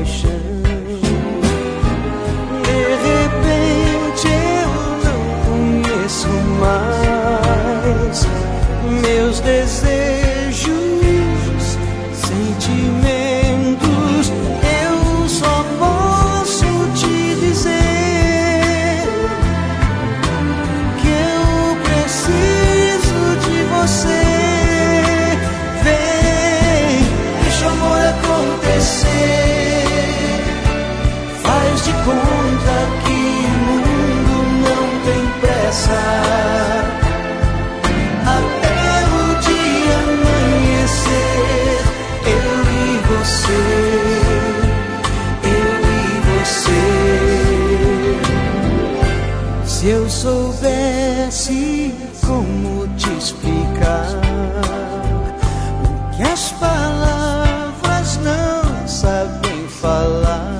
paixão. De repente eu não conheço mais meus desejos, sentimentos. Eu só posso te dizer que eu preciso de você. Vem, deixa o amor acontecer. Faz de conta que o mundo não tem pressa. Até o dia amanhecer, eu e você, eu e você. Se eu soubesse como te explicar o que as palavras não sabem falar,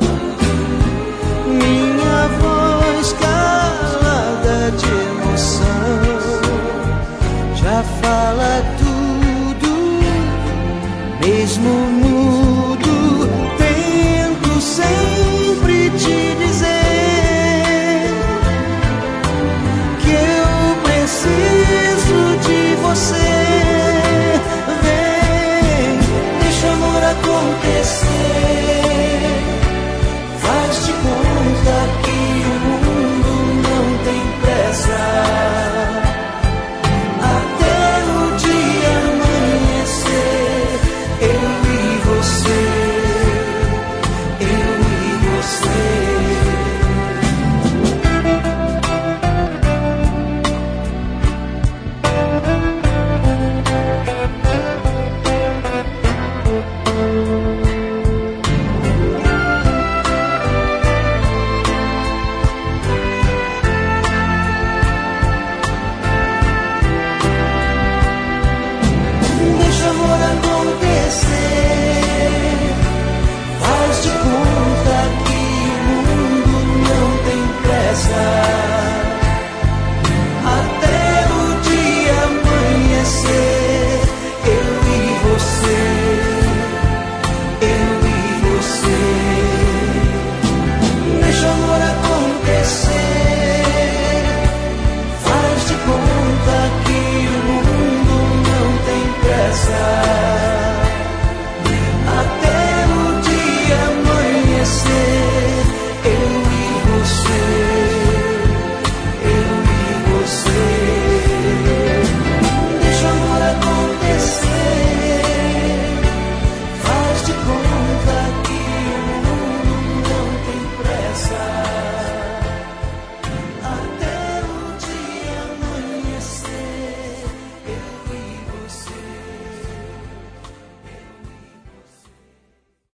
minha voz calada de emoção já fala tudo, mesmo